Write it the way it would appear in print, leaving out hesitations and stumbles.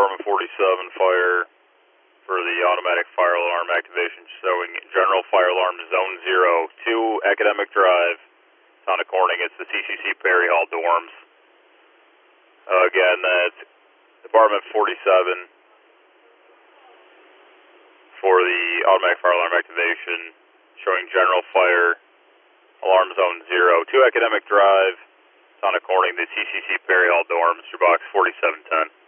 Department 47 fire for the automatic fire alarm activation showing general fire alarm zone 0, 2 Academic Drive, Sonic Corning. It's the CCC Perry Hall dorms. Again, that's Department 47 for the automatic fire alarm activation showing general fire alarm zone 0, 2 Academic Drive, Sonic Corning, the CCC Perry Hall dorms, your box 4710.